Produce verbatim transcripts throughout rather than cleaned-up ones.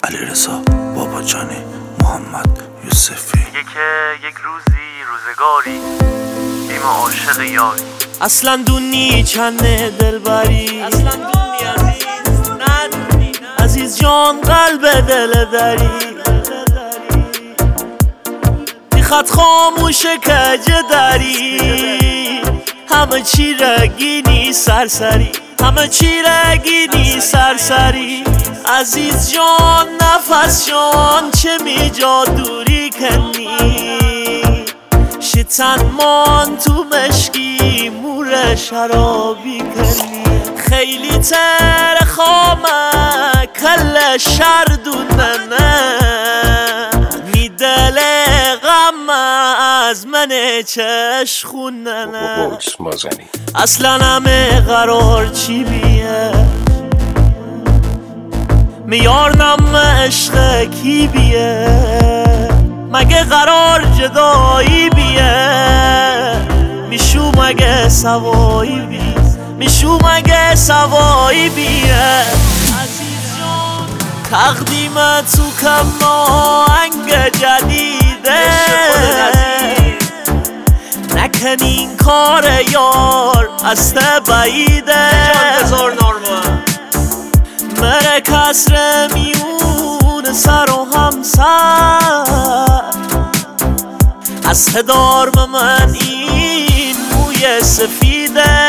علیرضا باباجانی، محمد یوسفی. میگه که یک روزی روزگاری بیم عاشق یاری. اصلا دونی چنه دلبری، اصلا دونی عزیز ندونی عزیز جان قلب دل داری. خط خاموش کجه داری، همه چی رگینی سرسری، همه چی رگینی سرسری. عزیز جان نفس جان چه می جا دوری کنی، شیطن مان تو مشکی مور شرابی کنی. خیلی تر خامه کل شردونه می دل غم از من چش خونه نه. اصلا همه قرار چی بیه، میار نم عشق کی بیه، مگه قرار جدایی بیه، میشو مگه سوایی بیه، میشو مگه سوایی بیه. عزیز جان تقدیمت تو کم آهنگ جدیده، نکن این کار یار از بعیده. مره کسر میون سر و همسر، از هدارم من این موی سفیده،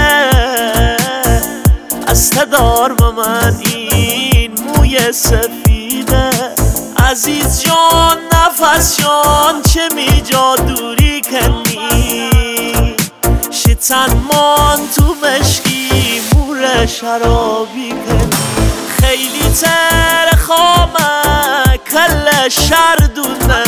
از هدارم من این موی سفیده. عزیز جان نفس جان چه می جا دوری کنی، شیطن مان تو مشکی مور شرابی کنی. خیلی تر خامه کل شردونه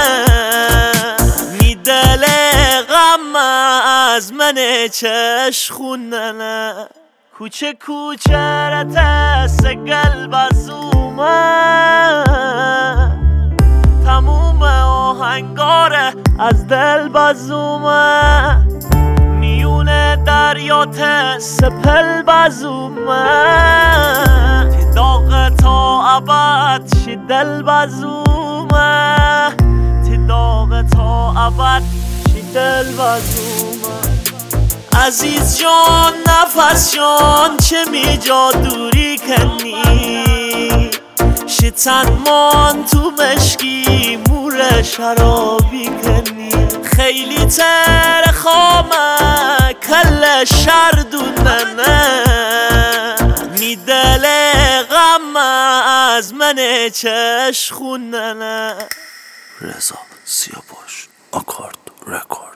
می دل غم از من چش خونه نه. کوچه کوچه رتس قلب از اومه، تموم آهنگاره از دل بازومه، میونه دریات سپل بازومه، تی داغ تا ابد شی دل بازومه، تی داغ تا ابد شی دل بازومه. عزیز جان نفس جان چه می جا دوری کنی، شیطن مان تو مشکی مور شرابی کنی. خیلی تر خامه کل شردونه می دل غم از من چش خونه نه. رضا سیاوش، آکارد رکورد.